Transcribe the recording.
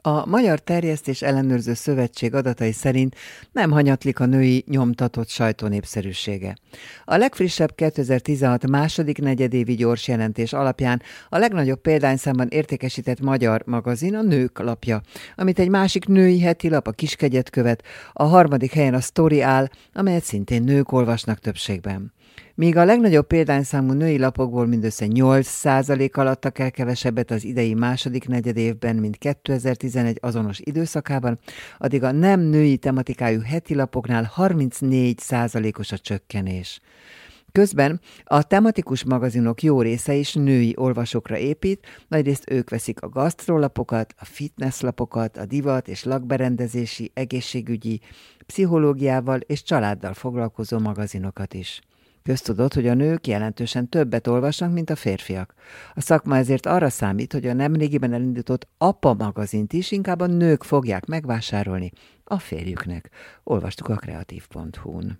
A Magyar Terjesztés Ellenőrző Szövetség adatai szerint nem hanyatlik a női nyomtatott sajtó népszerűsége. A legfrissebb 2016 második negyedévi gyors jelentés alapján a legnagyobb példányszámban értékesített magyar magazin a Nők lapja, amit egy másik női hetilap, a Kiskegyet követ, a harmadik helyen a Sztori áll, amelyet szintén nők olvasnak többségben. Míg a legnagyobb példányszámú női lapokból mindössze 8% adtak el kevesebbet az idei második negyedévben, mint 2011 azonos időszakában, addig a nem női tematikájú heti lapoknál 34%-os a csökkenés. Közben a tematikus magazinok jó része is női olvasókra épít, nagyrészt ők veszik a gasztrolapokat, a fitnesslapokat, a divat és lakberendezési, egészségügyi, pszichológiával és családdal foglalkozó magazinokat is. Köztudott, hogy a nők jelentősen többet olvasnak, mint a férfiak. A szakma ezért arra számít, hogy a nemrégiben elindított Apa magazint is inkább a nők fogják megvásárolni a férjüknek. Olvastuk a kreatív.hu-n.